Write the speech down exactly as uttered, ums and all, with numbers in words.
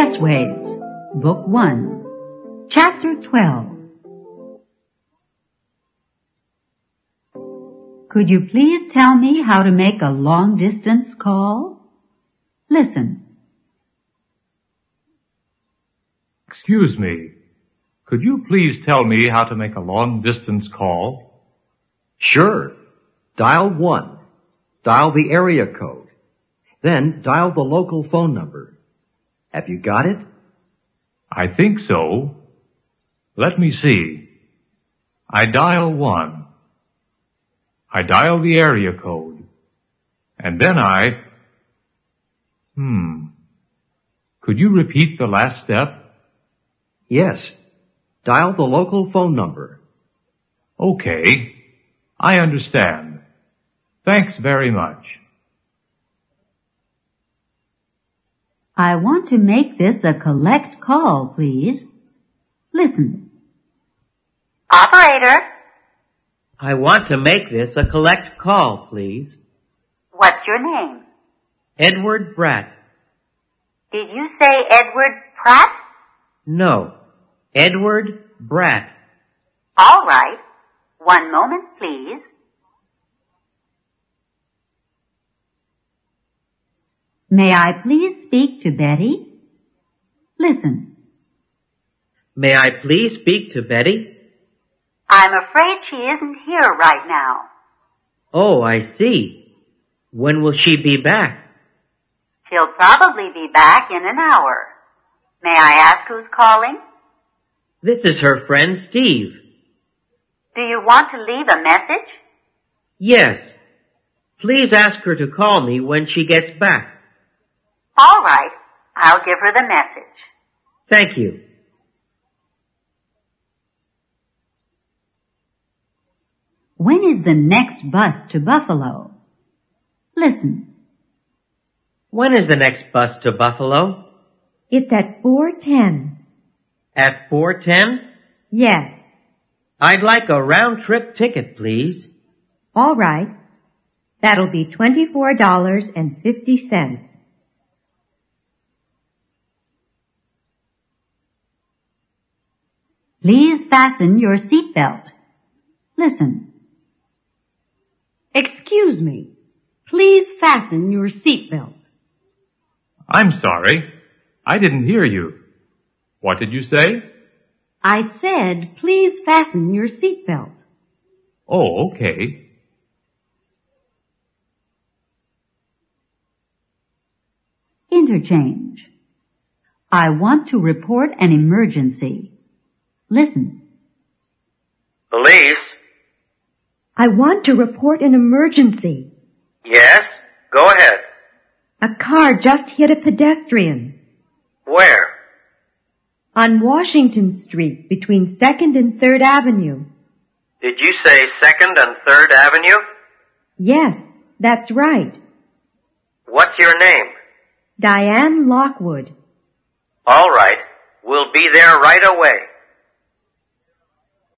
Expressways, Book one, Chapter twelve. Could you please tell me how to make a long-distance call? Listen. Excuse me. Could you please tell me how to make a long-distance call? Sure. Dial one. Dial the area code. Then dial the local phone number. Have you got it? I think so. Let me see. I dial one. I dial the area code. And then I... Hmm. Could you repeat the last step? Yes. Dial the local phone number. Okay. I understand. Thanks very much. I want to make this a collect call, please. Listen. Operator. I want to make this a collect call, please. What's your name? Edward Bratt. Did you say Edward Pratt? No, Edward Bratt. All right. One moment, please. May I please speak to Betty? Listen. May I please speak to Betty? I'm afraid she isn't here right now. Oh, I see. When will she be back? She'll probably be back in an hour. May I ask who's calling? This is her friend Steve. Do you want to leave a message? Yes. Please ask her to call me when she gets back. All right. I'll give her the message. Thank you. When is the next bus to Buffalo? Listen. When is the next bus to Buffalo? It's at four ten. At four ten? Yes. I'd like a round-trip ticket, please. All right. That'll be twenty-four dollars and fifty cents. Please fasten your seatbelt. Listen. Excuse me. Please fasten your seatbelt. I'm sorry. I didn't hear you. What did you say? I said, please fasten your seatbelt. Oh, okay. Interchange. I want to report an emergency. Listen. Police? I want to report an emergency. Yes? Go ahead. A car just hit a pedestrian. Where? On Washington Street between second and third Avenue. Did you say second and third Avenue? Yes, that's right. What's your name? Diane Lockwood. All right. We'll be there right away.